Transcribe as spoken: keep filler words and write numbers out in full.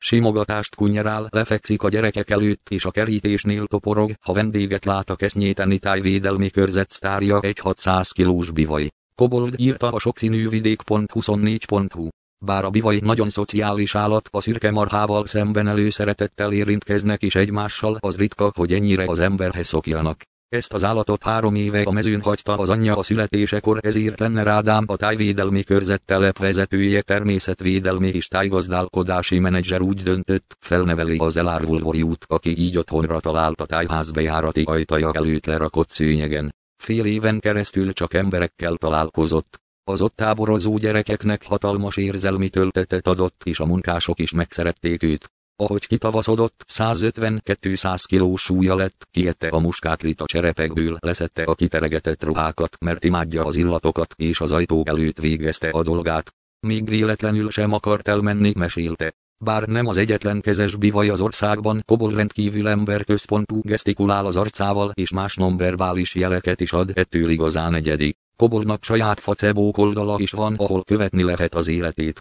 simogatást kunyerál, lefekszik a gyerekek előtt és a kerítésnél toporog, ha vendéget lát a Kesznyéteni tájvédelmi körzet sztárja egy hatszáz kilós bivaj. Kobold, írta a sokszínű vidék pont huszonnégy pont hu. Bár a bivaj nagyon szociális állat, a szürke marhával szemben előszeretettel érintkeznek is egymással, az ritka, hogy ennyire az emberhez szokjanak. Ezt az állatot három éve a mezőn hagyta az anyja a születésekor, ezért Renner Ádám, a tájvédelmi körzet telepvezetője, természetvédelmi és tájgazdálkodási menedzser úgy döntött, felneveli az elárvuló jút, aki így otthonra talált a tájház bejárati ajtaja előtt lerakott szőnyegen. Fél éven keresztül csak emberekkel találkozott. Az ott táborozó gyerekeknek hatalmas érzelmi töltetet adott, és a munkások is megszerették őt. Ahogy kitavaszodott, százötven-kétszáz kilós súlya lett, kiette a muskátlit a cserepekből, leszette a kiteregetett ruhákat, mert imádja az illatokat, és az ajtó előtt végezte a dolgát. Még véletlenül sem akart elmenni, mesélte. Bár nem az egyetlen kezes bivaj az országban, Kobold rendkívül emberközpontú, gesztikulál az arcával, és más nonverbális jeleket is ad, ettől igazán egyedi. Koboldnak saját Facebook oldala is van, ahol követni lehet az életét.